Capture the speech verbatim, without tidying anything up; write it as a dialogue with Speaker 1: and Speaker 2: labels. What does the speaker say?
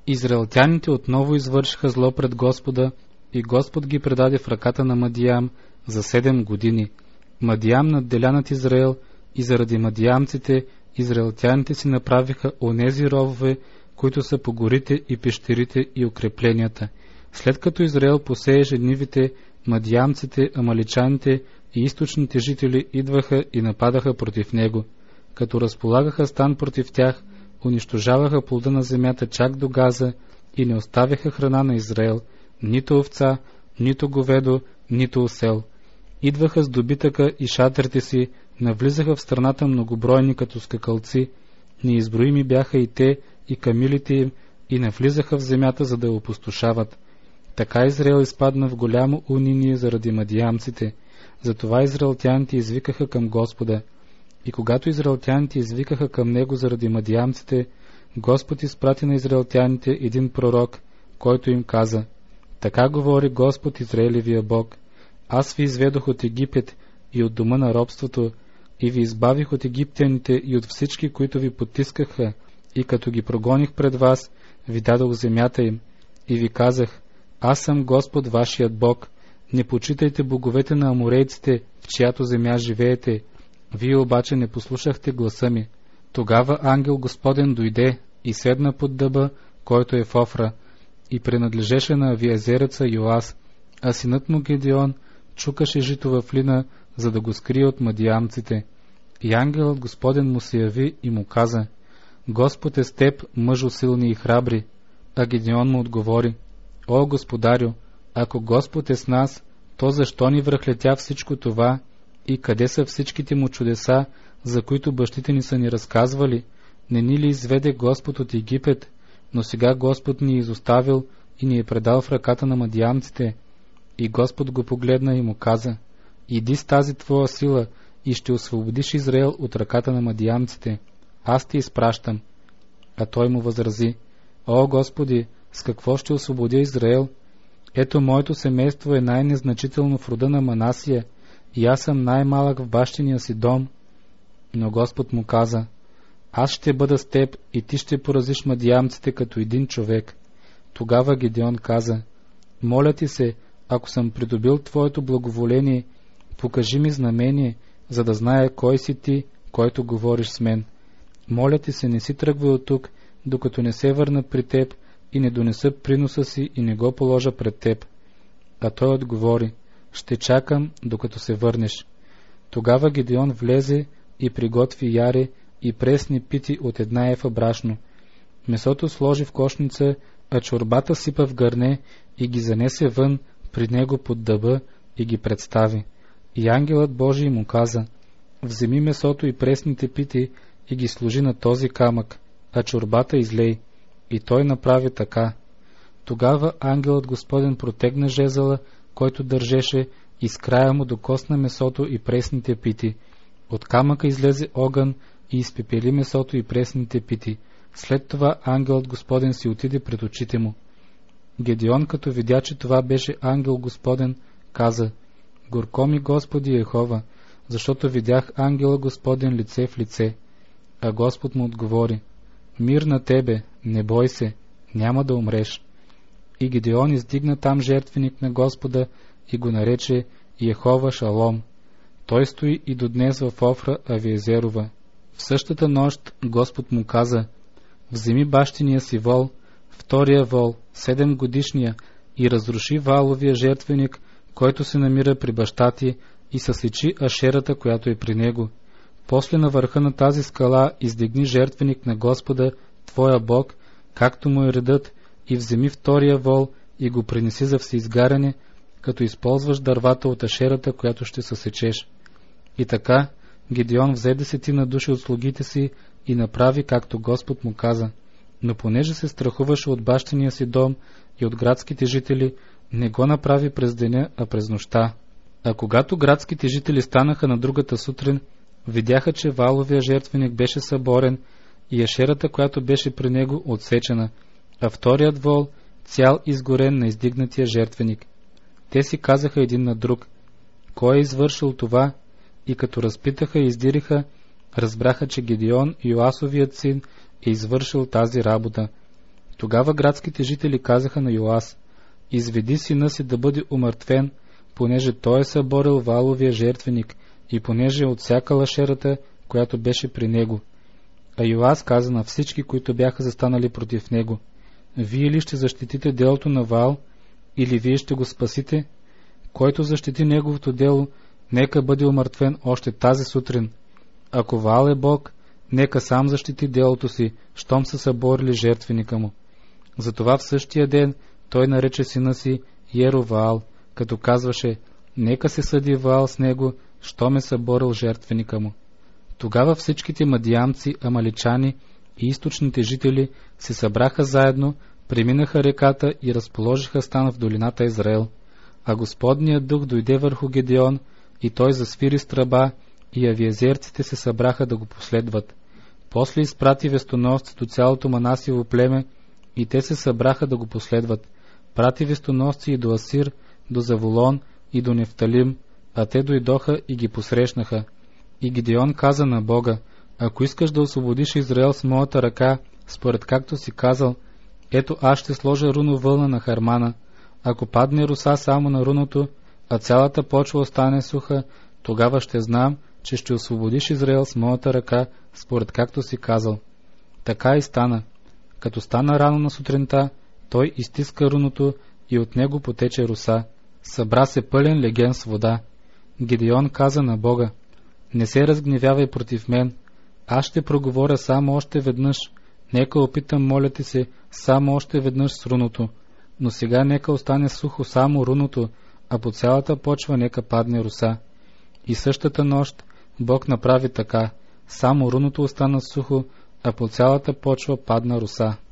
Speaker 1: Израелтяните отново извършиха зло пред Господа и Господ ги предаде в ръката на Мадиям за седем години. Мадиям надделя над Израел и заради мадиямците израелтяните си направиха онези ровове, които са по горите и пещерите и укрепленията. След като Израел посееше нивите, мадиямците, амаличаните и източните жители идваха и нападаха против него. Като разполагаха стан против тях, унищожаваха плода на земята чак до Газа и не оставяха храна на Израел, нито овца, нито говедо, нито осел. Идваха с добитъка и шатрите си, навлизаха в страната многобройни като скакалци, неизброими бяха и те, и камилите им, и навлизаха в земята, за да я опустошават. Така Израел изпадна в голямо униние заради мадиямците. Затова израелтяните извикаха към Господа. И когато израелтяните извикаха към него заради мадиямците, Господ изпрати на израелтяните един пророк, който им каза: така говори Господ Израилевия Бог: аз ви изведох от Египет и от дома на робството, и ви избавих от египтяните и от всички, които ви потискаха, и като ги прогоних пред вас, ви дадох земята им, и ви казах: аз съм Господ вашият Бог, не почитайте боговете на аморейците, в чиято земя живеете. Вие обаче не послушахте гласа ми. Тогава ангел Господен дойде и седна под дъба, който е в Офра, и принадлежеше на авиезереца Йоас, а синът му Гедеон чукаше жито в лина, за да го скрие от мадиямците. И ангелът Господен му се яви и му каза: Господ е с теб, мъжо силни и храбри. А Гедеон му отговори: О, Господарю, ако Господ е с нас, то защо ни връхлетя всичко това и къде са всичките му чудеса, за които бащите ни са ни разказвали? Не ни ли изведе Господ от Египет, но сега Господ ни е изоставил и ни е предал в ръката на мадиямците? И Господ го погледна и му каза: иди с тази твоя сила и ще освободиш Израел от ръката на мадиямците. Аз те изпращам. А той му възрази: О, Господи, с какво ще освободя Израел? Ето, моето семейство е най-незначително в рода на Манасия и аз съм най-малък в бащиния си дом. Но Господ му каза: аз ще бъда с теб и ти ще поразиш мадиямците като един човек. Тогава Гедеон каза: моля ти се, ако съм придобил твоето благоволение, покажи ми знамение, за да зная кой си ти, който говориш с мен. Моля ти се, не си тръгвай от тук, докато не се върна при теб и не донеса приноса си и не го положа пред теб. А той отговори: ще чакам, докато се върнеш. Тогава Гедеон влезе и приготви яре и пресни пити от една ефа брашно. Месото сложи в кошница, а чорбата сипа в гърне и ги занесе вън при него под дъба и ги представи. И ангелът Божий му каза: вземи месото и пресните пити и ги сложи на този камък, а чорбата излей. И той направи така. Тогава ангелът Господен протегна жезъла, който държеше, и с края му докосна месото и пресните пити. От камъка излезе огън и изпепели месото и пресните пити. След това ангелът Господен си отиде пред очите му. Гедеон, като видя, че това беше ангел Господен, каза: горко ми, Господи Йехова, защото видях ангела Господен лице в лице. А Господ му отговори: мир на тебе, не бой се, няма да умреш. И Гедеон издигна там жертвеник на Господа и го нарече Йехова Шалом. Той стои и до днес в Офра Авиезерова. В същата нощ Господ му каза: вземи бащиния си вол, втория вол, седем годишния, и разруши валовия жертвеник, който се намира при баща ти, и съсечи ашерата, която е при него. После на върха на тази скала издигни жертвеник на Господа, твоя Бог, както му е редът, и вземи втория вол и го принеси за всеизгаряне, като използваш дървата от ашерата, която ще съсечеш. И така Гедеон взе десетина души от слугите си и направи както Господ му каза. Но понеже се страхуваше от бащиния си дом и от градските жители, не го направи през деня, а през нощта. А когато градските жители станаха на другата сутрин, видяха, че валовия жертвеник беше съборен и ашерата, която беше при него, отсечена, а вторият вол цял изгорен на издигнатия жертвеник. Те си казаха един на друг: кой е извършил това? И като разпитаха и издириха, разбраха, че Гедеон, Йоасовият син, е извършил тази работа. Тогава градските жители казаха на Йоас: изведи сина си да бъде умъртвен, понеже той е съборил Вааловия жертвеник и понеже е отсякала шерата, която беше при него. А Йоас каза на всички, които бяха застанали против него: вие ли ще защитите делото на Ваал, или вие ще го спасите? Който защити неговото дело, нека бъде умъртвен още тази сутрин. Ако Ваал е Бог, нека сам защити делото си, щом са съборили жертвеника му. Затова в същия ден той нарече сина си Йероваал, като казваше: нека се съди Ваал с него, щом е съборил жертвеника му. Тогава всичките мадиамци, амаличани и източните жители се събраха заедно, преминаха реката и разположиха стан в долината Израел. А Господният дух дойде върху Гедеон и той засвири с тръба, и авиезерците се събраха да го последват. После изпрати вестоносци до цялото Манасиево племе, и те се събраха да го последват. Прати вестоносци и до Асир, до Заволон и до Нефталим, а те дойдоха и ги посрещнаха. И Гедеон каза на Бога: ако искаш да освободиш Израел с моята ръка, според както си казал, ето аз ще сложа руно вълна на Хармана. Ако падне руса само на руното, а цялата почва остане суха, тогава ще знам, че ще освободиш Израел с моята ръка, според както си казал. Така и стана. Като стана рано на сутринта, той изтиска руното и от него потече руса. Събра се пълен леген с вода. Гедеон каза на Бога: не се разгневявай против мен, аз ще проговоря само още веднъж, нека опитам, моля ти се, само още веднъж с руното, но сега нека остане сухо само руното, а по цялата почва нека падне руса. И същата нощ Бог направи така, само руното остана сухо, а по цялата почва падна руса.